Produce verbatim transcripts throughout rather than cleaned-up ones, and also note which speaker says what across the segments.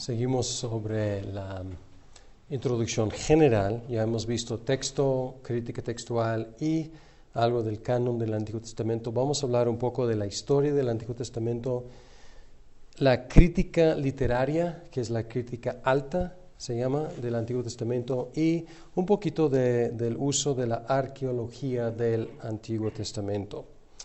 Speaker 1: Seguimos sobre la introducción general. Ya hemos visto texto, crítica textual y algo del canon del Antiguo Testamento. Vamos a hablar un poco de la historia del Antiguo Testamento, la crítica literaria, que es la crítica alta, se llama, del Antiguo Testamento, y un poquito de, del uso de la arqueología del Antiguo Testamento.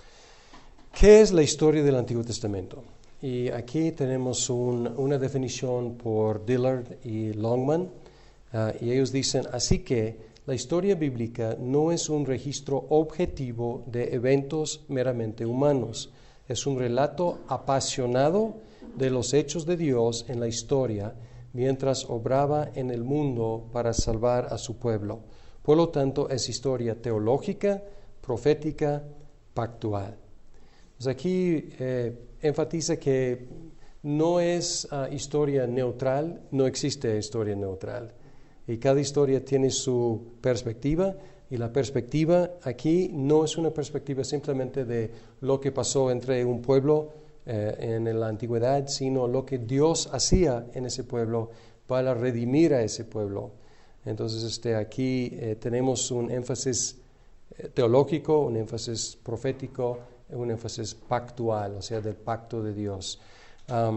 Speaker 1: ¿Qué es la historia del Antiguo Testamento? Y aquí tenemos un, una definición por Dillard y Longman, uh, y ellos dicen, así que la historia bíblica no es un registro objetivo de eventos meramente humanos, es un relato apasionado de los hechos de Dios en la historia mientras obraba en el mundo para salvar a su pueblo. Por lo tanto, es historia teológica, profética, pactual. Pues aquí eh, enfatiza que no es uh, historia neutral, no existe historia neutral. Y cada historia tiene su perspectiva, y la perspectiva aquí no es una perspectiva simplemente de lo que pasó entre un pueblo eh, en la antigüedad, sino lo que Dios hacía en ese pueblo para redimir a ese pueblo. Entonces este, aquí eh, tenemos un énfasis eh, teológico, un énfasis profético, un énfasis pactual, o sea, del pacto de Dios. Um,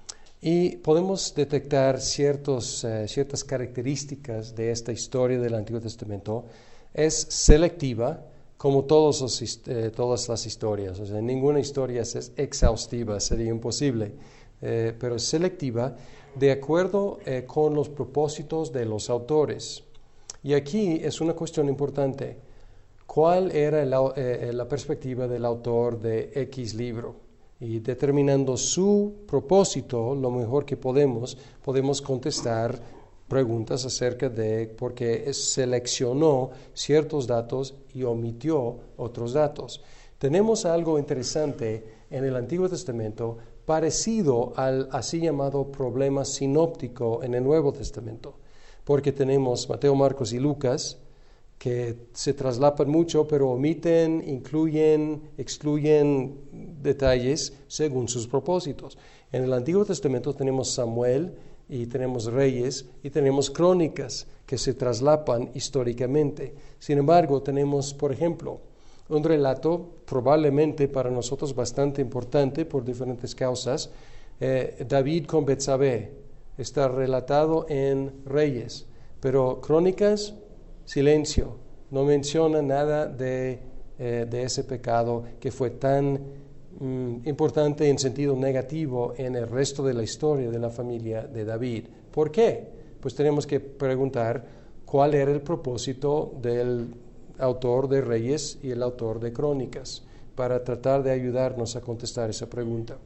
Speaker 1: y podemos detectar ciertos, eh, ciertas características de esta historia del Antiguo Testamento. Es selectiva, como todos los, eh, todas las historias. O sea, ninguna historia es exhaustiva, sería imposible, eh, pero es selectiva de acuerdo eh, con los propósitos de los autores. Y aquí es una cuestión importante. ¿Cuál era el, eh, la perspectiva del autor de X libro? Y determinando su propósito, lo mejor que podemos, podemos contestar preguntas acerca de por qué seleccionó ciertos datos y omitió otros datos. Tenemos algo interesante en el Antiguo Testamento parecido al así llamado problema sinóptico en el Nuevo Testamento, porque tenemos Mateo, Marcos y Lucas, que se traslapan mucho, pero omiten, incluyen, excluyen detalles según sus propósitos. En el Antiguo Testamento tenemos Samuel y tenemos Reyes y tenemos Crónicas que se traslapan históricamente. Sin embargo, tenemos, por ejemplo, un relato probablemente para nosotros bastante importante por diferentes causas. Eh, David con Betsabé está relatado en Reyes, pero Crónicas, silencio, no menciona nada de, eh, de ese pecado que fue tan mm, importante en sentido negativo en el resto de la historia de la familia de David. ¿Por qué? Pues tenemos que preguntar cuál era el propósito del autor de Reyes y el autor de Crónicas para tratar de ayudarnos a contestar esa pregunta.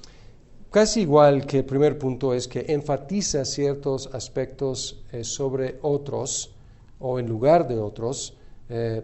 Speaker 1: Casi igual que el primer punto es que enfatiza ciertos aspectos eh, sobre otros o en lugar de otros, eh,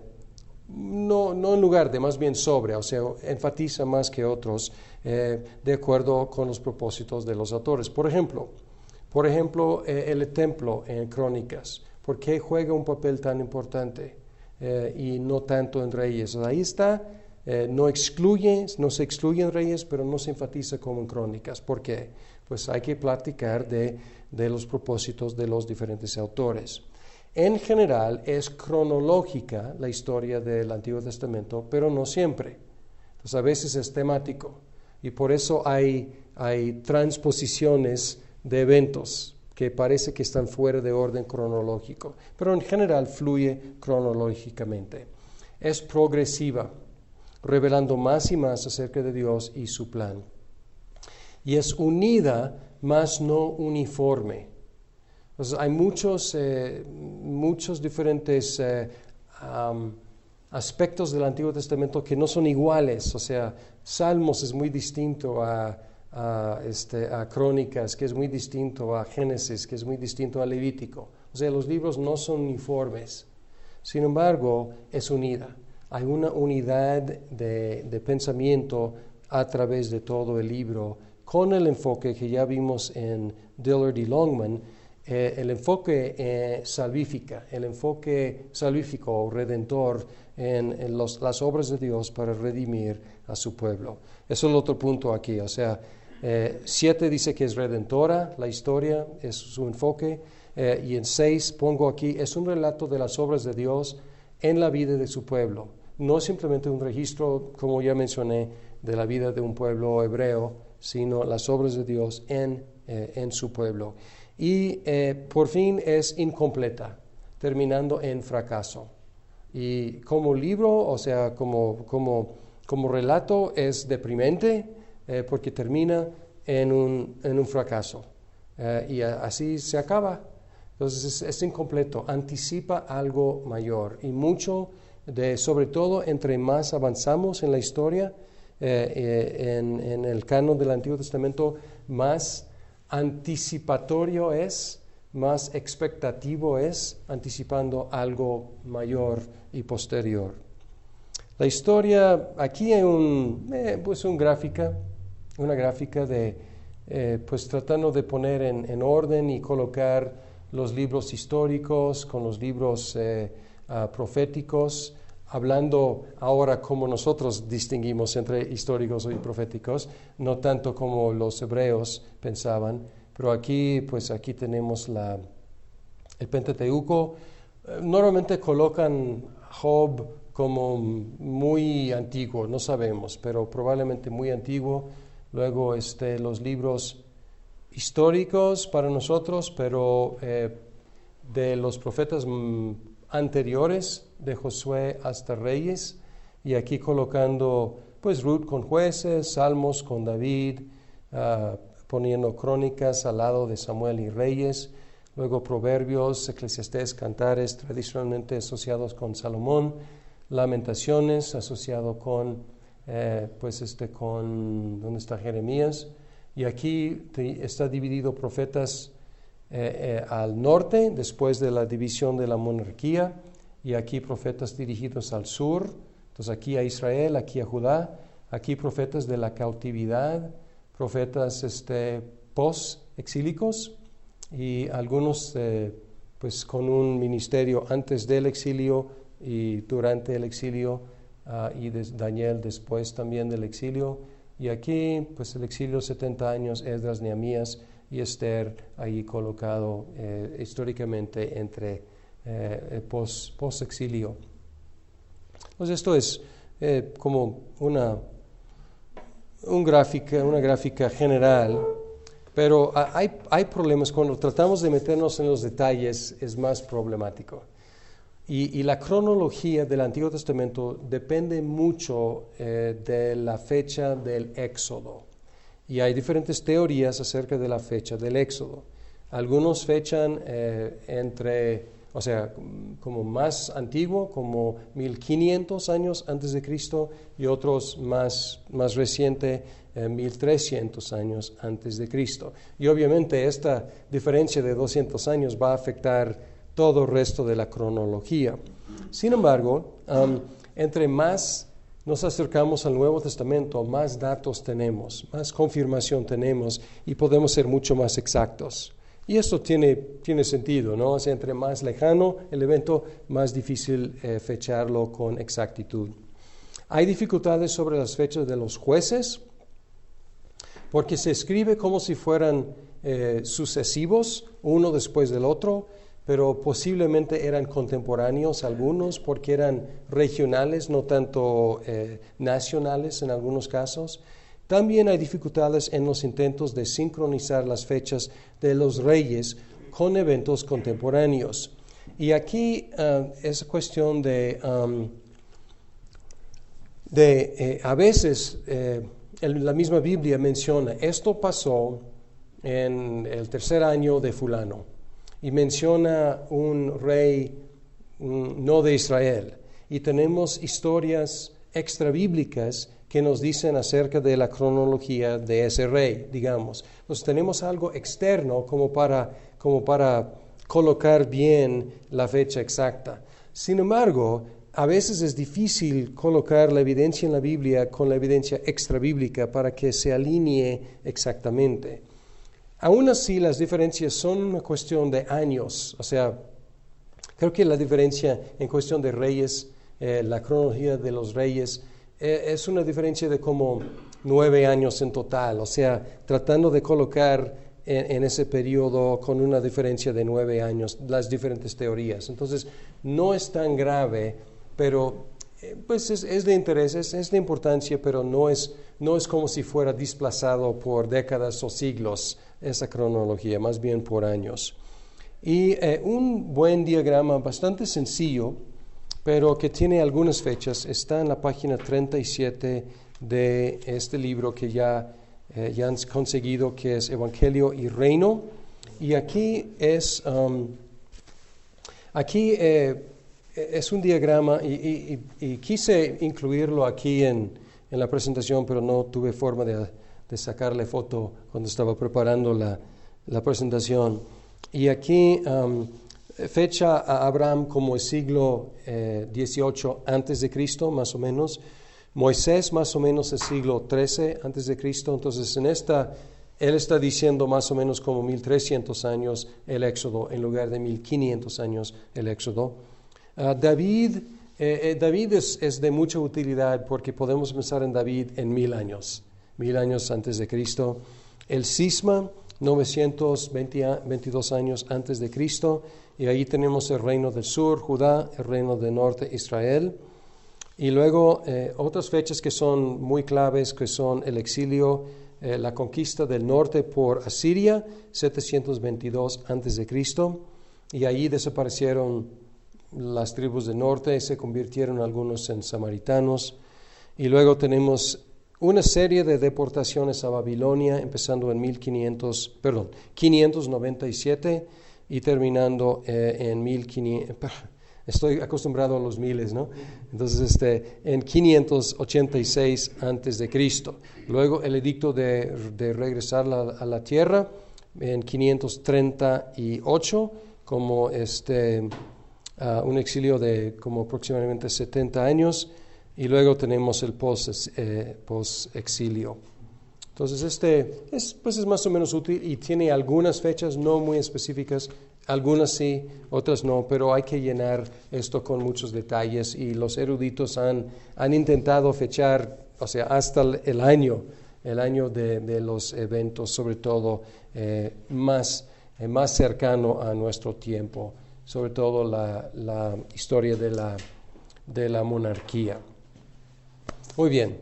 Speaker 1: no, no en lugar de, más bien sobre, o sea, enfatiza más que otros eh, de acuerdo con los propósitos de los autores. Por ejemplo, por ejemplo eh, el templo en Crónicas, ¿por qué juega un papel tan importante eh, y no tanto en Reyes? Ahí está, eh, no excluye, no se excluye en Reyes, pero no se enfatiza como en Crónicas. ¿Por qué? Pues hay que platicar de, de los propósitos de los diferentes autores. En general es cronológica la historia del Antiguo Testamento, pero no siempre. Entonces a veces es temático y por eso hay, hay transposiciones de eventos que parece que están fuera de orden cronológico, pero en general fluye cronológicamente. Es progresiva, revelando más y más acerca de Dios y su plan. Y es unida, mas no uniforme. Entonces, hay muchos, eh, muchos diferentes eh, um, aspectos del Antiguo Testamento que no son iguales. O sea, Salmos es muy distinto a, a, este, a Crónicas, que es muy distinto a Génesis, que es muy distinto a Levítico. O sea, los libros no son uniformes. Sin embargo, es unida. Hay una unidad de, de pensamiento a través de todo el libro, con el enfoque que ya vimos en Dillard y Longman, Eh, el enfoque eh, salvífica, el enfoque salvífico o redentor en, en los, las obras de Dios para redimir a su pueblo. Eso es el otro punto aquí, o sea, Eh, siete dice que es redentora, la historia es su enfoque. Eh, y en seis pongo aquí, es un relato de las obras de Dios en la vida de su pueblo. No es simplemente un registro, como ya mencioné, de la vida de un pueblo hebreo, sino las obras de Dios en, eh, en su pueblo. Y eh, por fin es incompleta, terminando en fracaso. Y como libro, o sea, como, como, como relato, es deprimente eh, porque termina en un, en un fracaso. Eh, y a, así se acaba. Entonces es, es incompleto, anticipa algo mayor. Y mucho, de, sobre todo, entre más avanzamos en la historia, eh, eh, en, en el canon del Antiguo Testamento, más anticipatorio es, más expectativo es, anticipando algo mayor y posterior. La historia, aquí hay un, eh, pues un gráfica, una gráfica de, eh, pues tratando de poner en, en orden y colocar los libros históricos con los libros eh, uh, proféticos, hablando ahora como nosotros distinguimos entre históricos y proféticos, no tanto como los hebreos pensaban, pero aquí, pues aquí tenemos la, el Pentateuco. Normalmente colocan Job como muy antiguo, no sabemos, pero probablemente muy antiguo. Luego este, los libros históricos para nosotros, pero eh, de los profetas mm, anteriores, de Josué hasta Reyes, y aquí colocando pues Ruth con jueces, Salmos con David, uh, poniendo crónicas al lado de Samuel y Reyes, luego Proverbios, Eclesiastés, Cantares, tradicionalmente asociados con Salomón, Lamentaciones, asociado con, eh, pues este, con, ¿dónde está Jeremías? Y aquí te, está dividido profetas eh, eh, al norte, después de la división de la monarquía, y aquí profetas dirigidos al sur, entonces aquí a Israel, aquí a Judá, aquí profetas de la cautividad, profetas este, post-exílicos, y algunos eh, pues con un ministerio antes del exilio y durante el exilio, uh, y de Daniel después también del exilio. Y aquí, pues el exilio, setenta años, Esdras, Nehemías y Esther, ahí colocado eh, históricamente entre eh, post, post-exilio. Pues esto es eh, como una, un gráfica, una gráfica general, pero hay, hay problemas cuando tratamos de meternos en los detalles, es más problemático. Y, y la cronología del Antiguo Testamento depende mucho eh, de la fecha del Éxodo. Y hay diferentes teorías acerca de la fecha del Éxodo. Algunos fechan eh, entre, o sea, como más antiguo, como mil quinientos años antes de Cristo, y otros más, más reciente, eh, mil trescientos años antes de Cristo. Y obviamente esta diferencia de doscientos años va a afectar todo el resto de la cronología. Sin embargo, um, entre más nos acercamos al Nuevo Testamento, más datos tenemos, más confirmación tenemos y podemos ser mucho más exactos. Y esto tiene, tiene sentido, ¿no? O sea, entre más lejano el evento, más difícil eh, fecharlo con exactitud. Hay dificultades sobre las fechas de los jueces, porque se escribe como si fueran eh, sucesivos, uno después del otro, pero posiblemente eran contemporáneos algunos porque eran regionales, no tanto eh, nacionales en algunos casos. También hay dificultades en los intentos de sincronizar las fechas de los reyes con eventos contemporáneos. Y aquí uh, es cuestión de, um, de eh, a veces eh, el, la misma Biblia menciona, esto pasó en el tercer año de fulano. Y menciona un rey mm, no de Israel. Y tenemos historias extrabíblicas que nos dicen acerca de la cronología de ese rey, digamos. Entonces tenemos algo externo como para, como para colocar bien la fecha exacta. Sin embargo, a veces es difícil colocar la evidencia en la Biblia con la evidencia extrabíblica para que se alinee exactamente. Aún así, las diferencias son una cuestión de años. O sea, creo que la diferencia en cuestión de reyes, eh, la cronología de los reyes, eh, es una diferencia de como nueve años en total, o sea, tratando de colocar en, en ese periodo con una diferencia de nueve años las diferentes teorías. Entonces, no es tan grave, pero eh, pues es, es de interés, es, es de importancia, pero no es, no es como si fuera desplazado por décadas o siglos esa cronología, más bien por años. Y eh, un buen diagrama bastante sencillo, pero que tiene algunas fechas, está en la página treinta y siete de este libro que ya, eh, ya han conseguido, que es Evangelio y Reino. Y aquí es, um, aquí eh, es un diagrama, y, y, y quise incluirlo aquí en, en la presentación, pero no tuve forma de, de sacarle foto cuando estaba preparando la, la presentación. Y aquí um, fecha a Abraham como el siglo eh, dieciocho antes de Cristo, más o menos. Moisés más o menos el siglo trece antes de Cristo. Entonces en esta, él está diciendo más o menos como mil trescientos años el Éxodo en lugar de mil quinientos años el Éxodo. Uh, David, eh, eh, David es, es de mucha utilidad porque podemos pensar en David en mil años, mil años antes de Cristo. El cisma, novecientos veintidós años antes de Cristo, y ahí tenemos el reino del sur, Judá, el reino del norte, Israel. Y luego eh, otras fechas que son muy claves, que son el exilio, eh, la conquista del norte por Asiria, setecientos veintidós antes de Cristo, y ahí desaparecieron las tribus del norte, se convirtieron algunos en samaritanos. Y luego tenemos una serie de deportaciones a Babilonia, empezando en mil quinientos, perdón, quinientos noventa y siete y terminando eh, en mil quinientos. Estoy acostumbrado a los miles, ¿no? Entonces, este, en quinientos ochenta y seis antes de Cristo. Luego el edicto de, de regresar la, a la tierra en quinientos treinta y ocho, como este, uh, un exilio de como aproximadamente setenta años. Y luego tenemos el post, eh, post-exilio. Entonces, este es, pues es más o menos útil y tiene algunas fechas no muy específicas, algunas sí, otras no, pero hay que llenar esto con muchos detalles y los eruditos han, han intentado fechar, o sea, hasta el año, el año de, de los eventos, sobre todo eh, más, eh, más cercano a nuestro tiempo, sobre todo la, la historia de la, de la monarquía. Muy bien.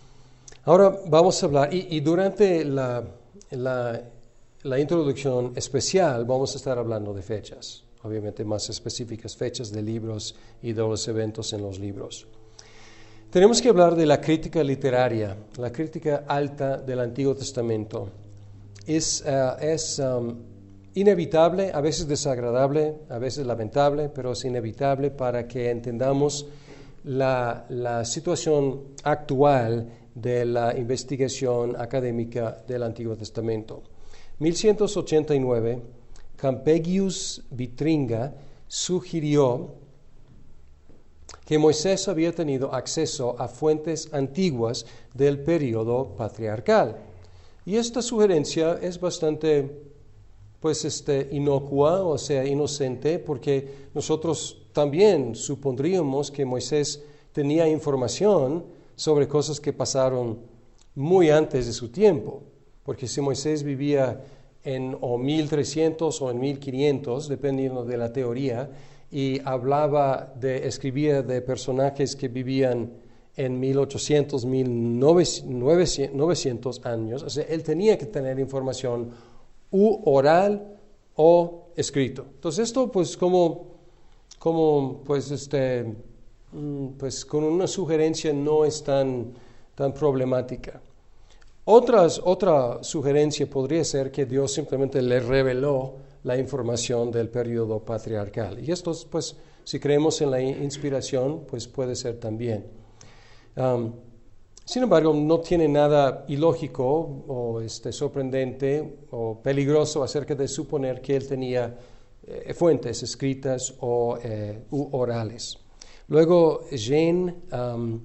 Speaker 1: Ahora vamos a hablar, y, y durante la, la, la introducción especial vamos a estar hablando de fechas, obviamente más específicas, fechas de libros y de los eventos en los libros. Tenemos que hablar de la crítica literaria, la crítica alta del Antiguo Testamento. Es, uh, es um, inevitable, a veces desagradable, a veces lamentable, pero es inevitable para que entendamos La, la situación actual de la investigación académica del Antiguo Testamento. mil ciento ochenta y nueve, Campegius Vitringa sugirió que Moisés había tenido acceso a fuentes antiguas del periodo patriarcal. Y esta sugerencia es bastante pues, este, inocua, o sea, inocente, porque nosotros también supondríamos que Moisés tenía información sobre cosas que pasaron muy antes de su tiempo, porque si Moisés vivía en o mil trescientos o en mil quinientos, dependiendo de la teoría, y hablaba de, escribía de personajes que vivían en mil ochocientos, mil novecientos años, o sea, él tenía que tener información u oral o escrito. Entonces esto pues como como pues este pues con una sugerencia no es tan tan problemática. Otras, otra sugerencia podría ser que Dios simplemente le reveló la información del periodo patriarcal. Y esto, pues, si creemos en la inspiración, pues puede ser también. Um, sin embargo, no tiene nada ilógico o este, sorprendente o peligroso acerca de suponer que él tenía eh, fuentes escritas o eh, u orales. Luego, Jean um,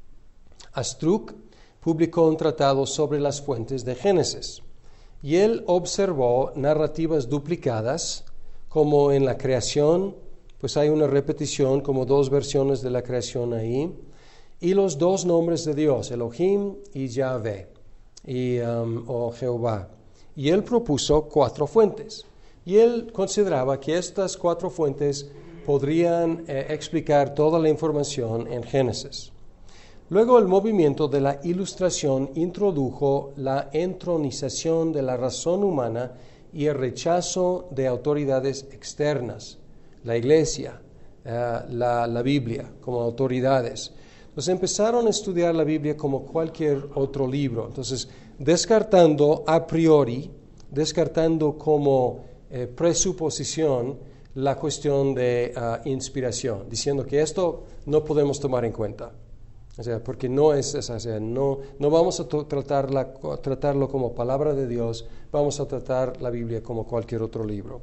Speaker 1: Astruc publicó un tratado sobre las fuentes de Génesis, y él observó narrativas duplicadas, como en la creación, pues hay una repetición, como dos versiones de la creación ahí, y los dos nombres de Dios, Elohim y Yahvé, y, um, o Jehová. Y él propuso cuatro fuentes. Y él consideraba que estas cuatro fuentes podrían eh, explicar toda la información en Génesis. Luego el movimiento de la Ilustración introdujo la entronización de la razón humana y el rechazo de autoridades externas, la Iglesia, eh, la, la Biblia como autoridades. Entonces empezaron a estudiar la Biblia como cualquier otro libro. Entonces, descartando a priori, descartando como eh, presuposición la cuestión de uh, inspiración, diciendo que esto no podemos tomar en cuenta. O sea, porque no es esa, o sea, no, no vamos a tratarla, tratarlo como palabra de Dios, vamos a tratar la Biblia como cualquier otro libro.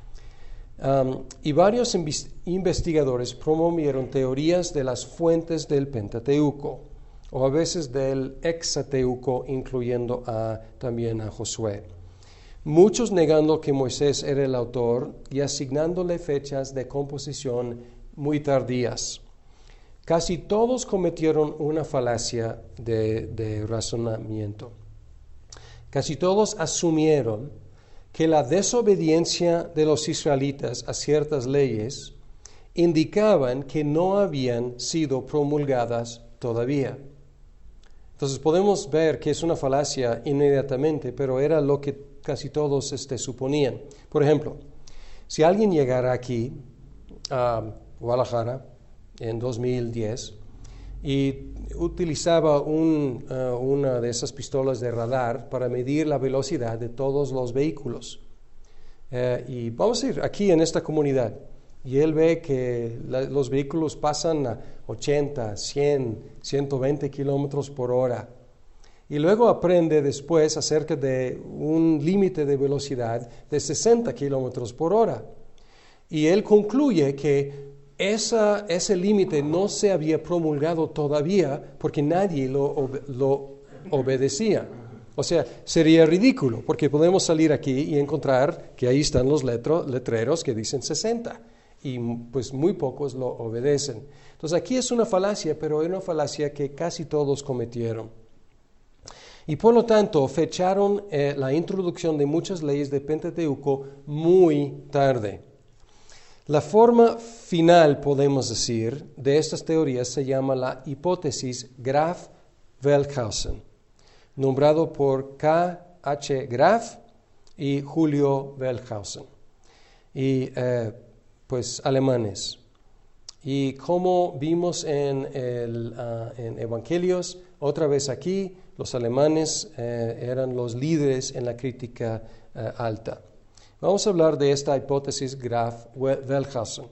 Speaker 1: Um, y varios investigadores promovieron teorías de las fuentes del Pentateuco, o a veces del Hexateuco, incluyendo a, también a Josué. Muchos negando que Moisés era el autor y asignándole fechas de composición muy tardías. Casi todos cometieron una falacia de, de razonamiento. Casi todos asumieron que la desobediencia de los israelitas a ciertas leyes indicaban que no habían sido promulgadas todavía. Entonces podemos ver que es una falacia inmediatamente, pero era lo que casi todos este, suponían. Por ejemplo, si alguien llegara aquí a Guadalajara en dos mil diez y utilizaba un, uh, una de esas pistolas de radar para medir la velocidad de todos los vehículos. Uh, y vamos a ir aquí en esta comunidad y él ve que la, los vehículos pasan a ochenta, cien, ciento veinte kilómetros por hora. Y luego aprende después acerca de un límite de velocidad de sesenta kilómetros por hora. Y él concluye que Esa, ese límite no se había promulgado todavía porque nadie lo, obe, lo obedecía. O sea, sería ridículo porque podemos salir aquí y encontrar que ahí están los letro, letreros que dicen sesenta y pues muy pocos lo obedecen. Entonces aquí es una falacia, pero es una falacia que casi todos cometieron. Y por lo tanto fecharon eh, la introducción de muchas leyes de Pentateuco muy tarde. La forma final, podemos decir, de estas teorías se llama la hipótesis Graf-Velkhausen, nombrado por K H Graf y Julio Velkhausen, y eh, pues alemanes. Y como vimos en, el, uh, en Evangelios, otra vez aquí, los alemanes eh, eran los líderes en la crítica eh, alta. Vamos a hablar de esta hipótesis Graf-Velkhausen.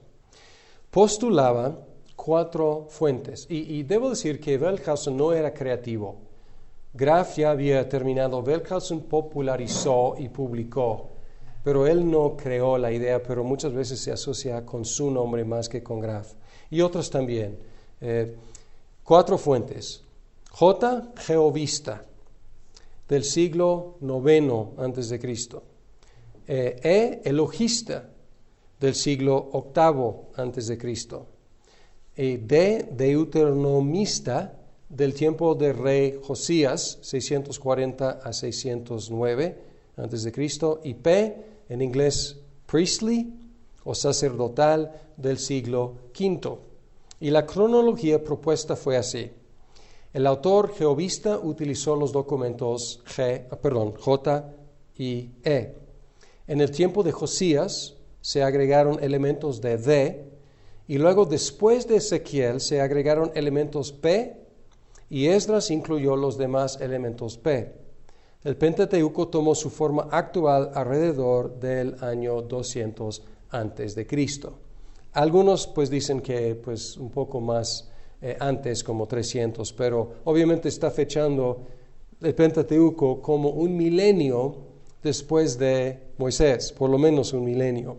Speaker 1: Postulaba cuatro fuentes, y, y debo decir que Velkhausen no era creativo. Graf ya había terminado, Velkhausen popularizó y publicó, pero él no creó la idea, pero muchas veces se asocia con su nombre más que con Graf. Y otros también. Eh, cuatro fuentes. J. Jehovista, del siglo noveno antes de Cristo. Eh, e. Elogista, del siglo octavo antes de Cristo. Y D. Deuteronomista, del tiempo del rey Josías, seiscientos cuarenta a seiscientos nueve antes de Cristo. Y P. en inglés priestly o sacerdotal, del siglo quinto. Y la cronología propuesta fue así. El autor jehovista utilizó los documentos G, perdón, J y E. En el tiempo de Josías se agregaron elementos de D, y luego después de Ezequiel se agregaron elementos P, y Esdras incluyó los demás elementos P. El Pentateuco tomó su forma actual alrededor del año doscientos antes de Cristo. Algunos pues dicen que pues un poco más eh, antes, como trescientos, pero obviamente está fechando el Pentateuco como un milenio después de Moisés, por lo menos un milenio.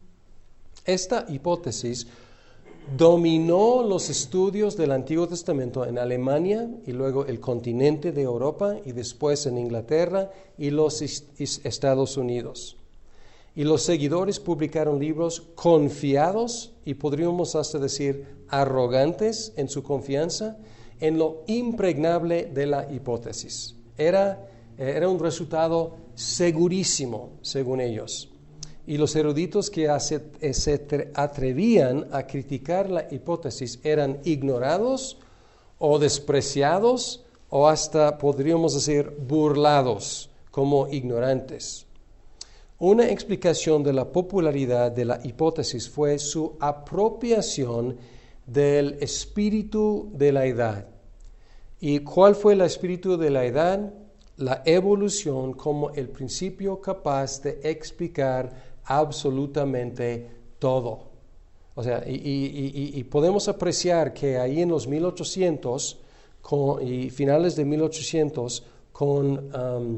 Speaker 1: Esta hipótesis dominó los estudios del Antiguo Testamento en Alemania y luego el continente de Europa y después en Inglaterra y los Estados Unidos. Y los seguidores publicaron libros confiados y podríamos hasta decir arrogantes en su confianza en lo impregnable de la hipótesis. Era, era un resultado segurísimo, según ellos. Y los eruditos que se atrevían a criticar la hipótesis eran ignorados o despreciados o hasta, podríamos decir, burlados como ignorantes. Una explicación de la popularidad de la hipótesis fue su apropiación del espíritu de la edad. ¿Y cuál fue el espíritu de la edad? La evolución como el principio capaz de explicar absolutamente todo. O sea, y, y, y, y podemos apreciar que ahí en los mil ochocientos con, y finales de mil ochocientos con, um,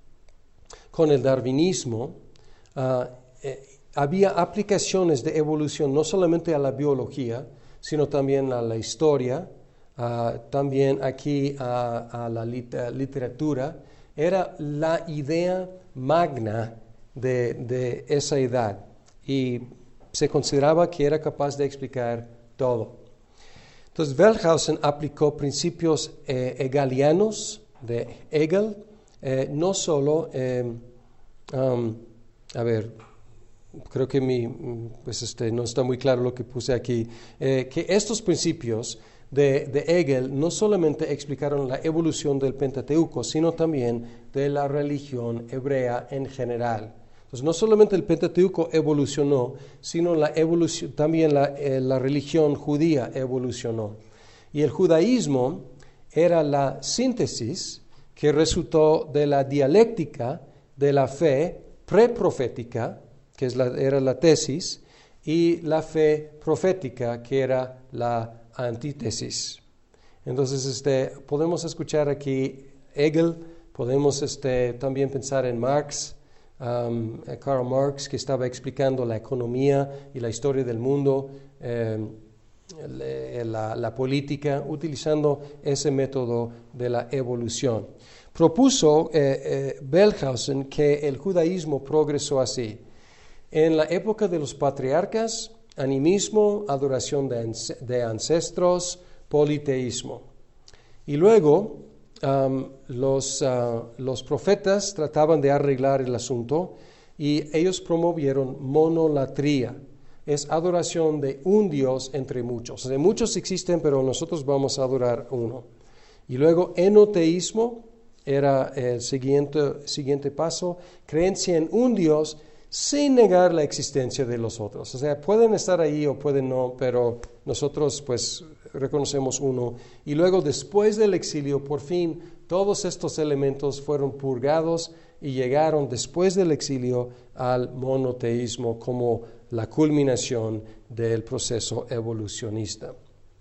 Speaker 1: con el darwinismo, uh, eh, había aplicaciones de evolución no solamente a la biología, sino también a la historia, uh, también aquí a, a la lit- literatura. Era la idea magna de, de esa edad y se consideraba que era capaz de explicar todo. Entonces, Wellhausen aplicó principios eh, hegelianos de Hegel, eh, no solo, eh, um, a ver, creo que mi, pues este, no está muy claro lo que puse aquí, eh, que estos principios de, de Hegel no solamente explicaron la evolución del Pentateuco, sino también de la religión hebrea en general. Entonces, no solamente el Pentateuco evolucionó, sino la evolución, también la, eh, la religión judía evolucionó. Y el judaísmo era la síntesis que resultó de la dialéctica de la fe preprofética, que es la, era la tesis, y la fe profética, que era la antítesis. Entonces, este, podemos escuchar aquí Hegel, podemos este, también pensar en Marx, Um, Karl Marx, que estaba explicando la economía y la historia del mundo, eh, la, la política, utilizando ese método de la evolución. Propuso eh, eh, Wellhausen que el judaísmo progresó así. En la época de los patriarcas, animismo, adoración de, de ancestros, politeísmo. Y luego, Um, los, uh, los profetas trataban de arreglar el asunto y ellos promovieron monolatría. Es adoración de un Dios entre muchos. O sea, muchos existen, pero nosotros vamos a adorar uno. Y luego enoteísmo era el siguiente, siguiente paso, creencia en un Dios sin negar la existencia de los otros. O sea, pueden estar ahí o pueden no, pero nosotros pues reconocemos uno. Y luego, después del exilio, por fin, todos estos elementos fueron purgados y llegaron después del exilio al monoteísmo como la culminación del proceso evolucionista.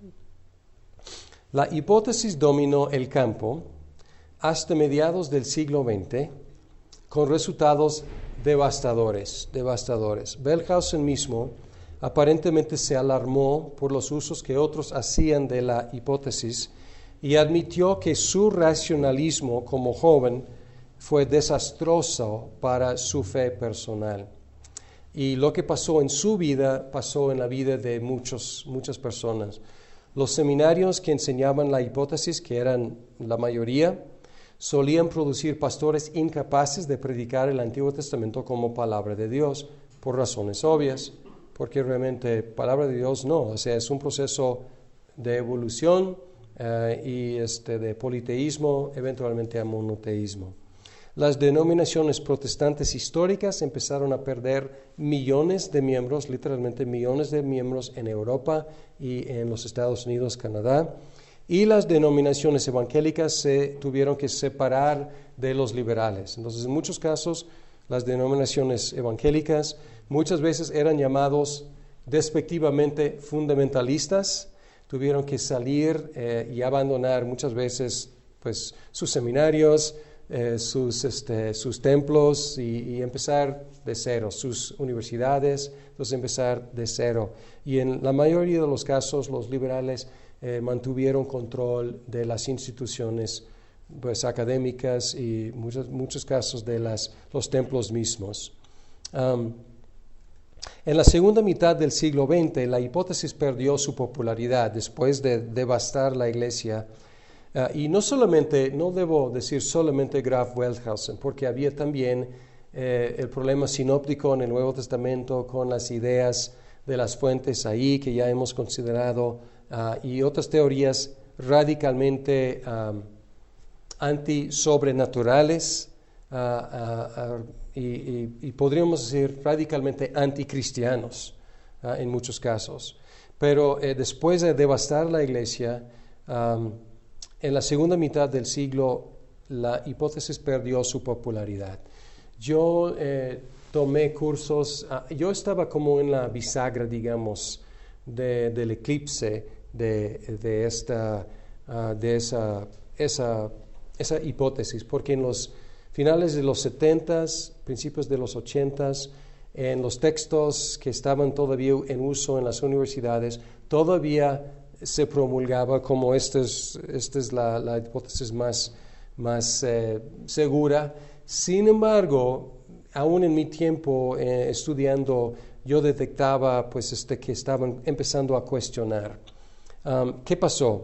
Speaker 1: La hipótesis dominó el campo hasta mediados del siglo veinte con resultados devastadores, devastadores. Wellhausen mismo aparentemente se alarmó por los usos que otros hacían de la hipótesis y admitió que su racionalismo como joven fue desastroso para su fe personal. Y lo que pasó en su vida pasó en la vida de muchos, muchas personas. Los seminarios que enseñaban la hipótesis, que eran la mayoría, solían producir pastores incapaces de predicar el Antiguo Testamento como palabra de Dios, por razones obvias, porque realmente palabra de Dios no, o sea, es un proceso de evolución eh, y este, de politeísmo, eventualmente a monoteísmo. Las denominaciones protestantes históricas empezaron a perder millones de miembros, literalmente millones de miembros en Europa y en los Estados Unidos, Canadá, y las denominaciones evangélicas se tuvieron que separar de los liberales. Entonces, en muchos casos, las denominaciones evangélicas muchas veces eran llamados despectivamente fundamentalistas, tuvieron que salir eh, y abandonar muchas veces pues, sus seminarios, eh, sus, este, sus templos y, y empezar de cero, sus universidades, entonces empezar de cero. Y en la mayoría de los casos los liberales eh, mantuvieron control de las instituciones pues, académicas y muchos, muchos casos de las, los templos mismos. Um, En la segunda mitad del siglo veinte, la hipótesis perdió su popularidad después de devastar la iglesia. Uh, y no solamente, no debo decir solamente Graf Wellhausen, porque había también eh, el problema sinóptico en el Nuevo Testamento con las ideas de las fuentes ahí que ya hemos considerado uh, y otras teorías radicalmente um, anti-sobrenaturales uh, uh, uh, y, y, y podríamos decir radicalmente anticristianos uh, en muchos casos. Pero eh, después de devastar la iglesia, um, en la segunda mitad del siglo, la hipótesis perdió su popularidad. Yo eh, tomé cursos, uh, yo estaba como en la bisagra, digamos, de, del eclipse de, de, esta, uh, de esa, esa, esa hipótesis, porque en los finales de los setentas, principios de los ochentas, en los textos que estaban todavía en uso en las universidades, todavía se promulgaba como esta es, esta es la, la hipótesis más, más eh, segura. Sin embargo, aún en mi tiempo eh, estudiando, yo detectaba pues, este, que estaban empezando a cuestionar. Um, ¿Qué pasó?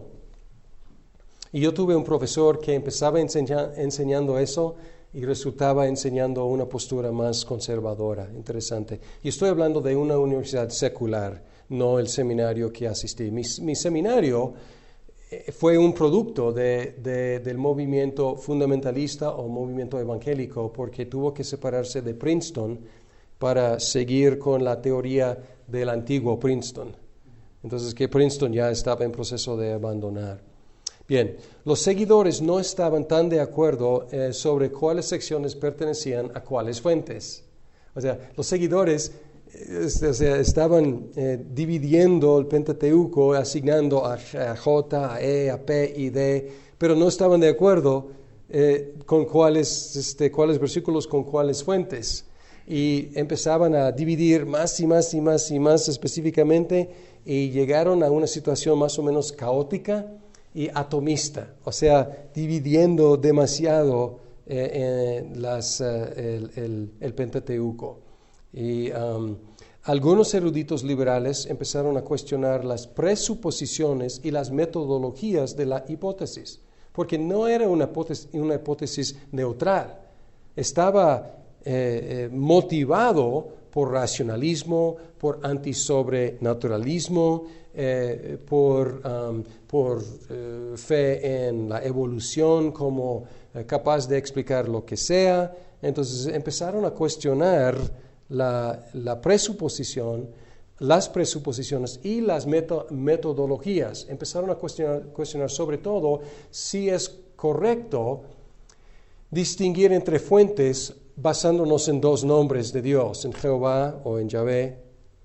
Speaker 1: Y yo tuve un profesor que empezaba enseña, enseñando eso y resultaba enseñando una postura más conservadora, interesante. Y estoy hablando de una universidad secular, no el seminario que asistí. Mi, mi seminario eh, fue un producto de, de, del movimiento fundamentalista o movimiento evangélico, porque tuvo que separarse de Princeton para seguir con la teoría del antiguo Princeton. Entonces, que Princeton ya estaba en proceso de abandonar. Bien, los seguidores no estaban tan de acuerdo eh, sobre cuáles secciones pertenecían a cuáles fuentes. O sea, los seguidores eh, o sea, estaban eh, dividiendo el Pentateuco, asignando a, a J, a E, a P y D, pero no estaban de acuerdo eh, con cuáles, este, cuáles versículos con cuáles fuentes. Y empezaban a dividir más y más y más y más específicamente y llegaron a una situación más o menos caótica y atomista, o sea, dividiendo demasiado eh, eh, las, uh, el, el, el Pentateuco. Y um, algunos eruditos liberales empezaron a cuestionar las presuposiciones y las metodologías de la hipótesis, porque no era una hipótesis, una hipótesis neutral, estaba eh, eh, motivado por racionalismo, por antisobrenaturalismo, eh, por, um, por eh, fe en la evolución como eh, capaz de explicar lo que sea. Entonces empezaron a cuestionar la, la presuposición, las presuposiciones y las meto, metodologías. Empezaron a cuestionar, cuestionar sobre todo si es correcto distinguir entre fuentes basándonos en dos nombres de Dios, en Jehová o en Yahvé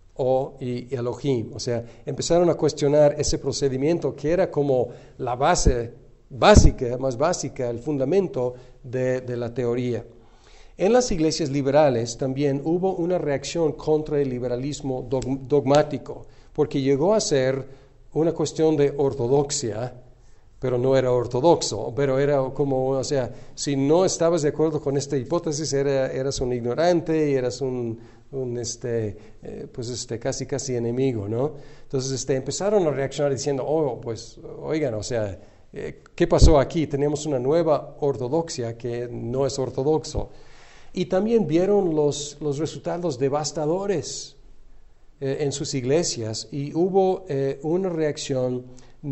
Speaker 1: o y Elohim. O sea, empezaron a cuestionar ese procedimiento que era como la base básica, más básica, el fundamento de, de la teoría. En las iglesias liberales también hubo una reacción contra el liberalismo dogmático, porque llegó a ser una cuestión de ortodoxia, pero no era ortodoxo, pero era como, o sea, si no estabas de acuerdo con esta hipótesis, era, eras un ignorante y eras un, un este, eh, pues este, casi, casi enemigo, ¿no? Entonces, este, empezaron a reaccionar diciendo, oh, pues, oigan, o sea, eh, ¿qué pasó aquí? Tenemos una nueva ortodoxia que no es ortodoxo. Y también vieron los, los resultados devastadores eh, en sus iglesias y hubo eh, una reacción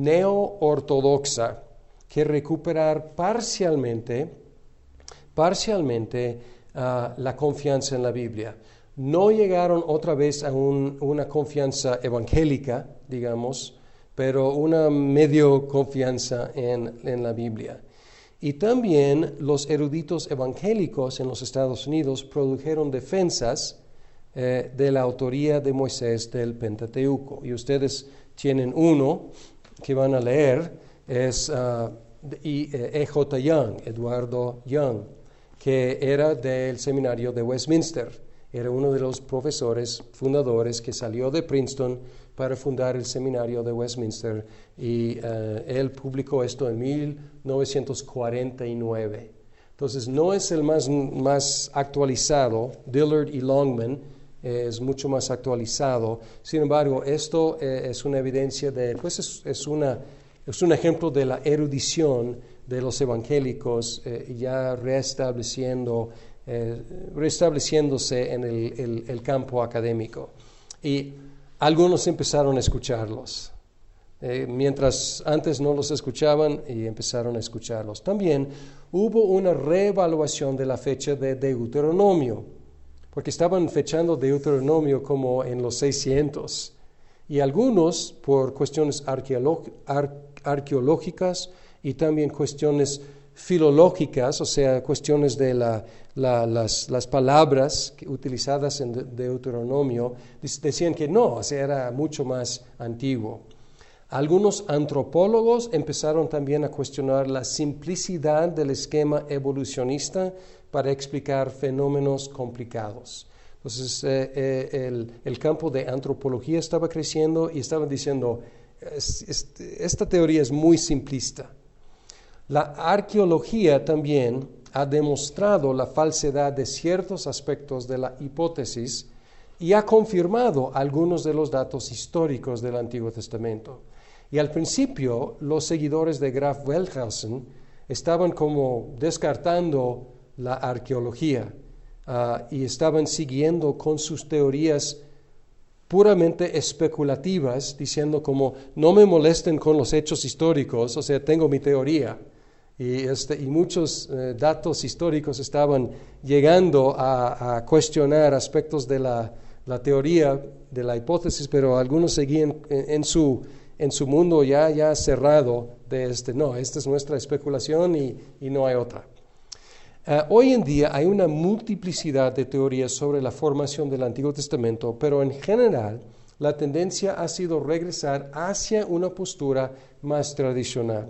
Speaker 1: neo-ortodoxa que recuperar parcialmente, parcialmente uh, la confianza en la Biblia. No llegaron otra vez a un, una confianza evangélica, digamos, pero una medio confianza en, en la Biblia. Y también los eruditos evangélicos en los Estados Unidos produjeron defensas eh, de la autoría de Moisés del Pentateuco. Y ustedes tienen uno que van a leer, es uh, E J Young, Eduardo Young, que era del seminario de Westminster. Era uno de los profesores fundadores que salió de Princeton para fundar el seminario de Westminster y uh, él publicó esto en mil novecientos cuarenta y nueve. Entonces no es el más, más actualizado. Dillard y Longman eh, es mucho más actualizado. Sin embargo, esto eh, es una evidencia de, pues es, es, una, es un ejemplo de la erudición de los evangélicos eh, ya restableciendo, eh, restableciéndose en el, el, el campo académico. Y algunos empezaron a escucharlos. Eh, mientras antes no los escuchaban y empezaron a escucharlos. También hubo una reevaluación de la fecha de Deuteronomio, porque estaban fechando Deuteronomio como en los seiscientos, y algunos por cuestiones arqueolog- ar- arqueológicas y también cuestiones filológicas, o sea, cuestiones de la, la, las, las palabras que, utilizadas en de- Deuteronomio, decían que no, o sea, era mucho más antiguo. Algunos antropólogos empezaron también a cuestionar la simplicidad del esquema evolucionista para explicar fenómenos complicados. Entonces, eh, eh, el, el campo de antropología estaba creciendo y estaban diciendo, es, es, esta teoría es muy simplista. La arqueología también ha demostrado la falsedad de ciertos aspectos de la hipótesis y ha confirmado algunos de los datos históricos del Antiguo Testamento. Y al principio, los seguidores de Graf Wellhausen estaban como descartando la arqueología uh, y estaban siguiendo con sus teorías puramente especulativas, diciendo como, no me molesten con los hechos históricos, o sea, tengo mi teoría. Y, este, y muchos eh, datos históricos estaban llegando a, a cuestionar aspectos de la, la teoría, de la hipótesis, pero algunos seguían en, en su... en su mundo ya, ya cerrado de este, no, esta es nuestra especulación y, y no hay otra. Uh, hoy en día hay una multiplicidad de teorías sobre la formación del Antiguo Testamento, pero en general la tendencia ha sido regresar hacia una postura más tradicional,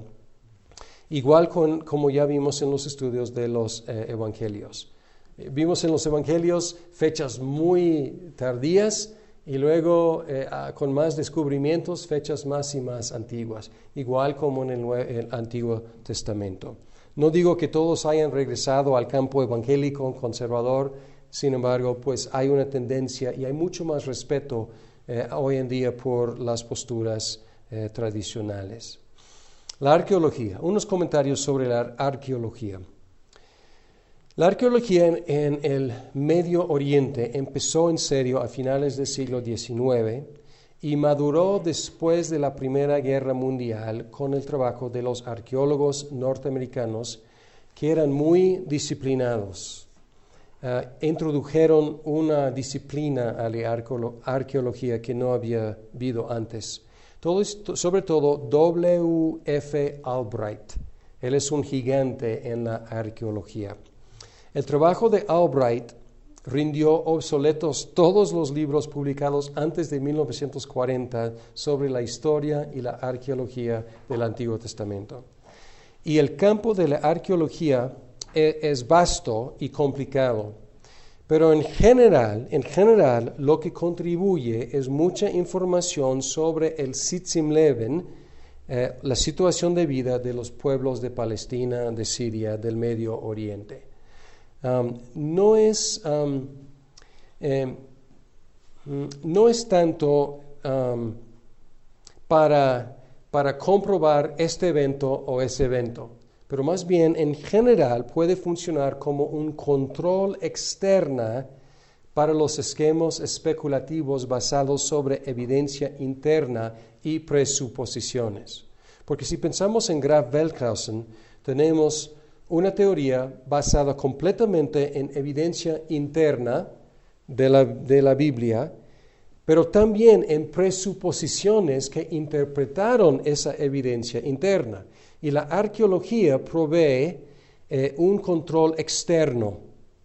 Speaker 1: igual con, como ya vimos en los estudios de los eh, evangelios. Eh, vimos en los evangelios fechas muy tardías, y luego, eh, con más descubrimientos, fechas más y más antiguas, igual como en el, el Antiguo Testamento. No digo que todos hayan regresado al campo evangélico conservador, sin embargo, pues hay una tendencia y hay mucho más respeto eh, hoy en día por las posturas eh, tradicionales. La arqueología. Unos comentarios sobre la arqueología. La arqueología en, en el Medio Oriente empezó en serio a finales del siglo diecinueve y maduró después de la Primera Guerra Mundial con el trabajo de los arqueólogos norteamericanos que eran muy disciplinados. Uh, introdujeron una disciplina a la arqueología que no había habido antes. Todo esto, sobre todo W F Albright. Él es un gigante en la arqueología. El trabajo de Albright rindió obsoletos todos los libros publicados antes de mil novecientos cuarenta sobre la historia y la arqueología del Antiguo Testamento. Y el campo de la arqueología es, es vasto y complicado, pero en general, en general lo que contribuye es mucha información sobre el Sitzim-Leben, eh, la situación de vida de los pueblos de Palestina, de Siria, del Medio Oriente. Um, no es um, eh, no es tanto um, para, para comprobar este evento o ese evento, pero más bien en general puede funcionar como un control externa para los esquemas especulativos basados sobre evidencia interna y presuposiciones. Porque si pensamos en Graf Wellhausen, tenemos una teoría basada completamente en evidencia interna de la, de la Biblia, pero también en presuposiciones que interpretaron esa evidencia interna. Y la arqueología provee eh, un control externo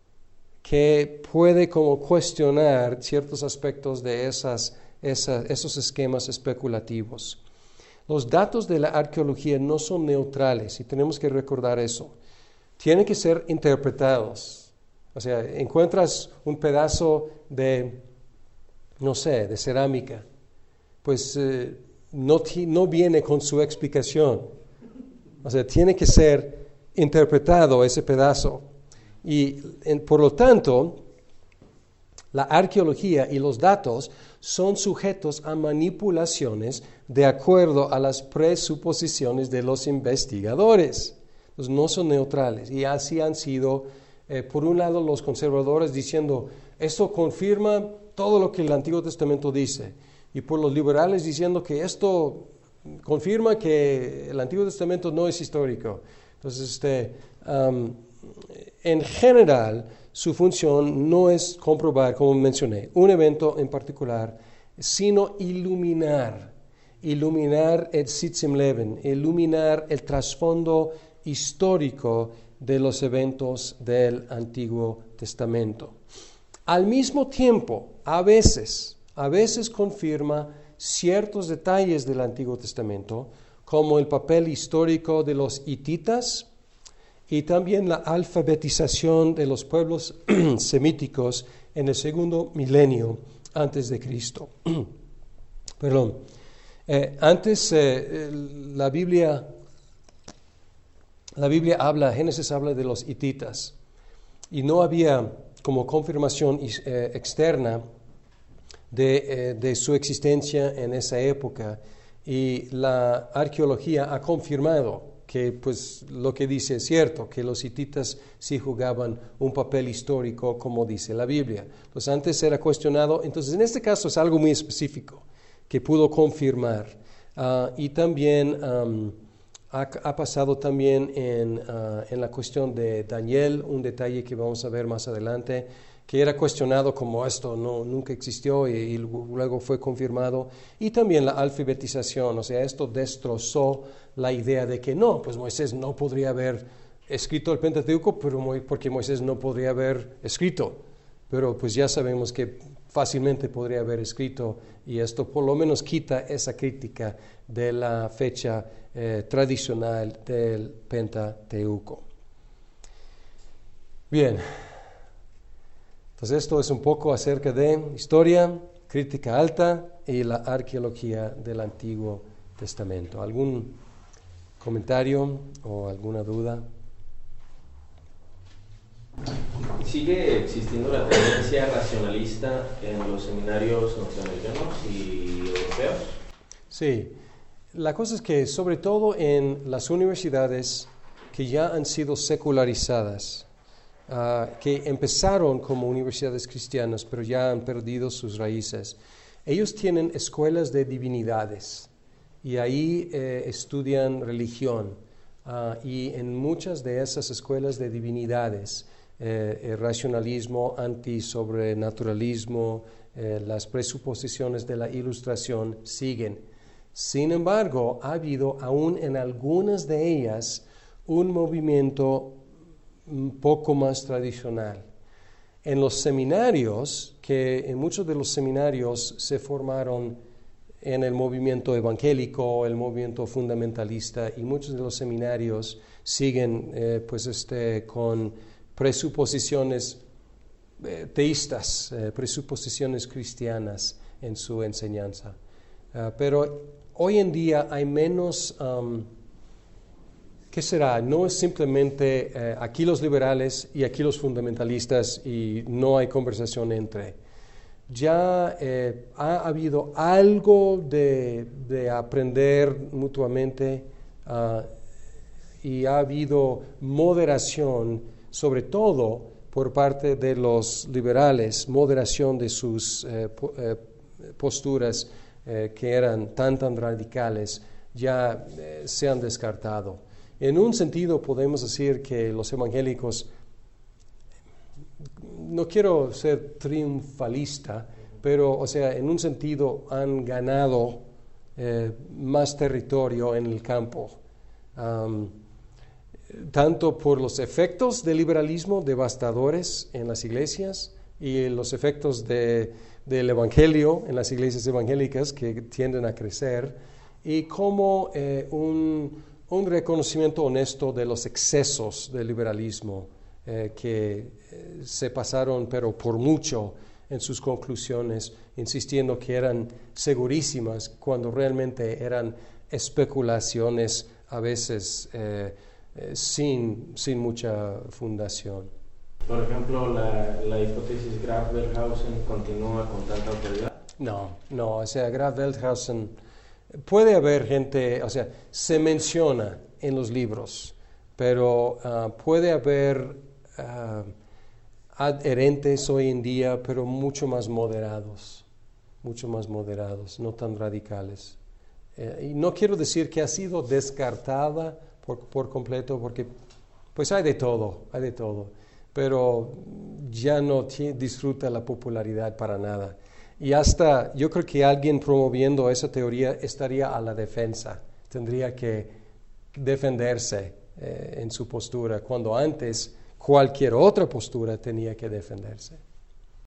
Speaker 1: que puede como cuestionar ciertos aspectos de esas, esas, esos esquemas especulativos. Los datos de la arqueología no son neutrales y tenemos que recordar eso. Tienen que ser interpretados. O sea, encuentras un pedazo de, no sé, de cerámica, pues eh, no, no viene con su explicación. O sea, tiene que ser interpretado ese pedazo. Y en, por lo tanto, La arqueología y los datos son sujetos a manipulaciones de acuerdo a las presuposiciones de los investigadores. Entonces, no son neutrales. Y así han sido, eh, por un lado, los conservadores diciendo, esto confirma todo lo que el Antiguo Testamento dice. Y por los liberales diciendo que esto confirma que el Antiguo Testamento no es histórico. Entonces, este, um, en general, su función no es comprobar, como mencioné, un evento en particular, sino iluminar, iluminar el Sitzimleben, iluminar el trasfondo histórico de los eventos del Antiguo Testamento. Al mismo tiempo, a veces, a veces confirma ciertos detalles del Antiguo Testamento, como el papel histórico de los hititas, y también la alfabetización de los pueblos semíticos en el segundo milenio antes de Cristo. Perdón. Eh, antes eh, la Biblia, la Biblia habla, Génesis habla de los hititas, y no había como confirmación eh, externa de, eh, de su existencia en esa época, y la arqueología ha confirmado que pues lo que dice es cierto, que los hititas sí jugaban un papel histórico como dice la Biblia. Entonces antes era cuestionado, entonces en este caso es algo muy específico que pudo confirmar. Uh, y también um, ha, ha pasado también en, uh, en la cuestión de Daniel, un detalle que vamos a ver más adelante, que era cuestionado como esto no, nunca existió y, y luego fue confirmado. Y también la alfabetización, o sea, esto destrozó la idea de que no, pues Moisés no podría haber escrito el Pentateuco, pero porque Moisés no podría haber escrito. Pero pues ya sabemos que fácilmente podría haber escrito, y esto por lo menos quita esa crítica de la fecha eh, tradicional del Pentateuco. Bien. Entonces esto es un poco acerca de historia, crítica alta y la arqueología del Antiguo Testamento. ¿Algún comentario o alguna duda?
Speaker 2: ¿Sigue existiendo la tendencia racionalista en los seminarios norteamericanos y europeos?
Speaker 1: Sí. La cosa es que sobre todo en las universidades que ya han sido secularizadas, Uh, que empezaron como universidades cristianas, pero ya han perdido sus raíces. Ellos tienen escuelas de divinidades y ahí eh, estudian religión. Uh, y en muchas de esas escuelas de divinidades, eh, el racionalismo, antisobrenaturalismo, eh, las presuposiciones de la ilustración siguen. Sin embargo, ha habido aún en algunas de ellas un movimiento un poco más tradicional. En los seminarios, que en muchos de los seminarios se formaron en el movimiento evangélico, el movimiento fundamentalista, y muchos de los seminarios siguen eh, pues este, con presuposiciones eh, teístas, eh, presuposiciones cristianas en su enseñanza. Uh, pero hoy en día hay menos... Um, ¿Qué será? No es simplemente eh, aquí los liberales y aquí los fundamentalistas y no hay conversación entre. Ya eh, ha habido algo de, de aprender mutuamente uh, y ha habido moderación, sobre todo por parte de los liberales, moderación de sus eh, po- eh, posturas eh, que eran tan tan radicales, ya eh, se han descartado. En un sentido podemos decir que los evangélicos, no quiero ser triunfalista, pero o sea, en un sentido han ganado eh, más territorio en el campo, um, tanto por los efectos del liberalismo devastadores en las iglesias y los efectos de, del evangelio en las iglesias evangélicas que tienden a crecer, y como eh, un un reconocimiento honesto de los excesos del liberalismo eh, que eh, se pasaron, pero por mucho, en sus conclusiones, insistiendo que eran segurísimas cuando realmente eran especulaciones, a veces eh, eh, sin, sin mucha fundación.
Speaker 2: Por ejemplo, la, la hipótesis Graf-Velhausen continúa con tanta autoridad.
Speaker 1: No, no, o sea, Graf-Velhausen, puede haber gente, o sea, se menciona en los libros, pero uh, puede haber uh, adherentes hoy en día, pero mucho más moderados, mucho más moderados, no tan radicales. Eh, y no quiero decir que ha sido descartada por, por completo, porque pues hay de todo, hay de todo, pero ya no t- disfruta la popularidad para nada. Y hasta yo creo que alguien promoviendo esa teoría estaría a la defensa, tendría que defenderse eh, en su postura, cuando antes cualquier otra postura tenía que defenderse.